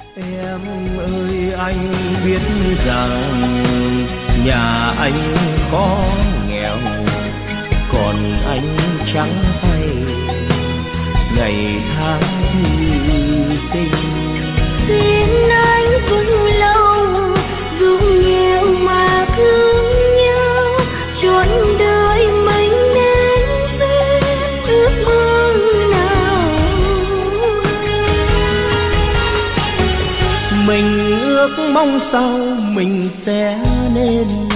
Em ơi anh biết rằng nhà anh có nghèo, còn anh chẳng hay ngày tháng hy sinh. Xin anh vững lòng dù nghèo mà thương nhau, trọn đời mình đến bên ước mơ nào. Mình ước mong sau mình sẽ nên